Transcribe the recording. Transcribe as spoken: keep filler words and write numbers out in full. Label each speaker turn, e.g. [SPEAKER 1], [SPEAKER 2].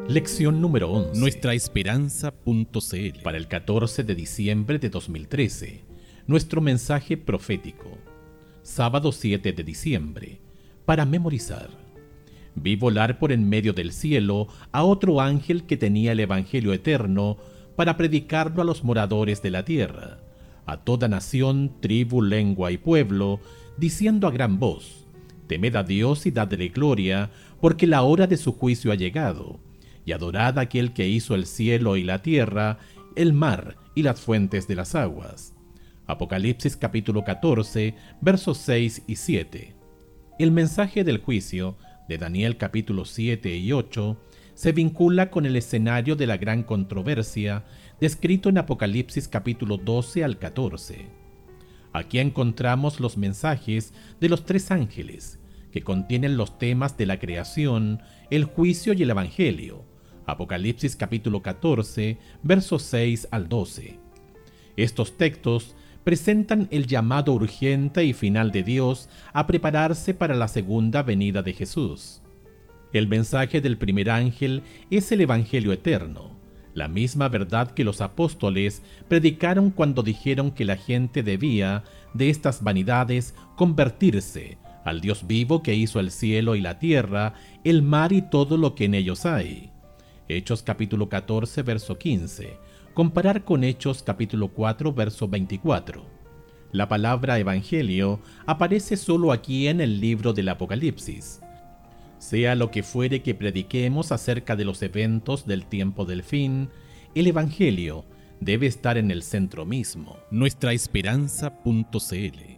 [SPEAKER 1] Lección número once.
[SPEAKER 2] nuestra esperanza punto c l.
[SPEAKER 1] Para el catorce de diciembre de dos mil trece. Nuestro mensaje profético. Sábado siete de diciembre. Para memorizar. Vi volar por en medio del cielo a otro ángel que tenía el Evangelio eterno para predicarlo a los moradores de la tierra, a toda nación, tribu, lengua y pueblo, diciendo a gran voz: Temed a Dios y dadle gloria, porque la hora de su juicio ha llegado, y adorad a aquel que hizo el cielo y la tierra, el mar y las fuentes de las aguas. Apocalipsis capítulo catorce, versos seis y siete. El mensaje del juicio de Daniel capítulo siete y ocho se vincula con el escenario de la gran controversia descrito en Apocalipsis capítulo doce al catorce. Aquí encontramos los mensajes de los tres ángeles, que contienen los temas de la creación, el juicio y el evangelio. Apocalipsis capítulo catorce, versos seis al doce. Estos textos presentan el llamado urgente y final de Dios a prepararse para la segunda venida de Jesús. El mensaje del primer ángel es el evangelio eterno, la misma verdad que los apóstoles predicaron cuando dijeron que la gente debía, de estas vanidades, convertirse al Dios vivo que hizo el cielo y la tierra, el mar y todo lo que en ellos hay. Hechos capítulo catorce, verso quince. Comparar con Hechos capítulo cuatro, verso veinticuatro. La palabra evangelio aparece solo aquí en el libro del Apocalipsis. Sea lo que fuere que prediquemos acerca de los eventos del tiempo del fin, el evangelio debe estar en el centro mismo.
[SPEAKER 2] nuestra esperanza punto c l.